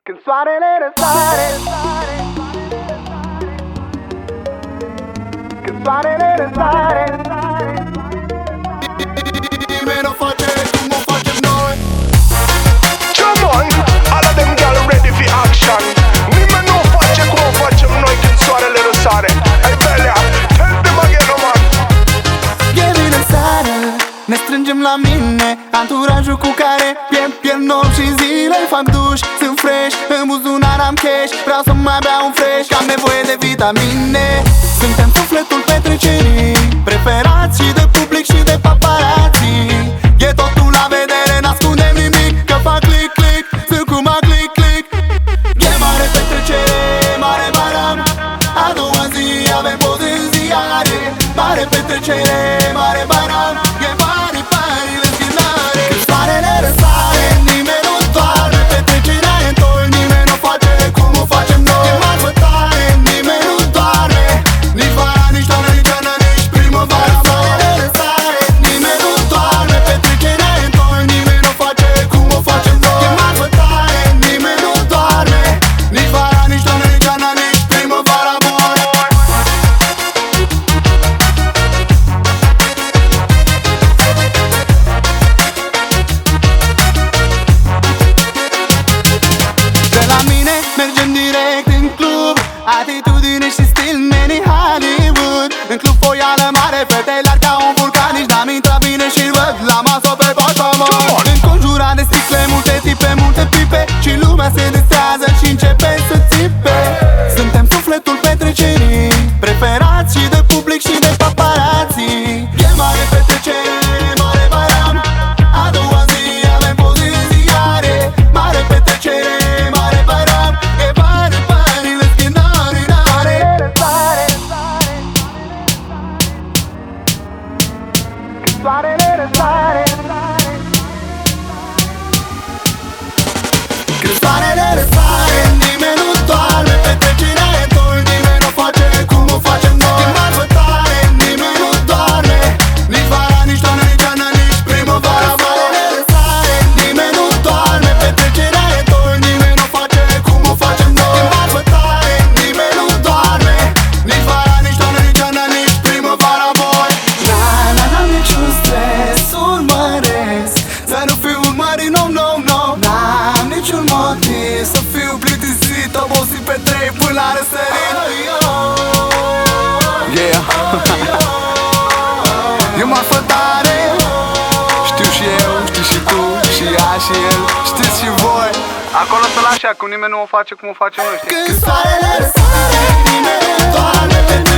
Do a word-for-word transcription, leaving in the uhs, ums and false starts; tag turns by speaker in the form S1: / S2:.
S1: Când soarele răsare, când soarele răsare,
S2: nimeni n-o face cum o facem noi.
S3: Come on, all of them gal ready for action. Nimeni nu o face cum o facem noi când soarele răsare. Hai belea, tell them again, no man.
S2: E bine seară, ne strângem la mine, anturajul cu care pierd, pierd nopți și zile. Fac duș, sunt fresh, în buzunar am cash, vreau să mai beau un fresh, am nevoie de vitamine. Suntem sufletul petrecerii, preferați și de public și de paparații. E totul la vedere, n-ascundem nimic, că fac click, click, sunt cum a click, click. E mare petrecere, mare baram, a doua zi avem poze în ziare. Mare petrecere, mare baram, e mare pari, le schinare. Când soarele răsare, nimeni nu doarme, petrecerea e întoi, nimeni nu face cum o facem noi. E marfă tare, nimeni nu doarme, nici vara, nici toamnă, nici iarnă, nici primăvară. Soarele răsare, nimeni nu doarme, petrecerea e întoi, nimeni nu face cum o facem noi. E marfă tare, nimeni nu doarme, nici vara, nici toamnă, nici iarnă, nici primăvara, boy. De la mine mergem direct în club, atitudine și stil mini Hollywood. În club foială mare, fete larg ca un vulcan, nici n-am intrat bine și văd la masă pe bottomon. Înconjurat de sticle, multe tipe, multe pipe, și lumea se distrează și începe să țipe. Suntem sufletul petrecerii, preferați și de public și de paparații. E mare petrecere, mare baram, a doua zi avem poze în ziare. Mare petrecere, mare baram, e mare bani, le schinare,
S1: soarele răsare, când soarele răsare,
S2: când soarele răsare, nimeni nu doarme, petrecerea e întoi, nimeni nu face cum o facem noi. E marfă tare, nimeni nu doarme, nici vara, nici toamnă, nici iarnă, nici primăvara. Soarele răsare, nimeni nu doarme, petrecerea e întoi, nimeni nu face cum o facem noi. E marfă tare, nimeni nu doarme, nici vara, nici toamnă, nici iarnă, nici primăvara, boy. Na, na, n-am niciun stres, urmăresc să nu fiu urmărit, no, no, no. N-am niciun motiv să fiu plictisit, obosit pe trei până la răsărit. Yeah. E marfă tare, știu și eu, știu și tu, și ea și el, știți și voi.
S3: Acolo să-l așa, cu nimeni nu o face cum o facem noi, știi?
S2: Când soarele răsare, nimeni nu doarme,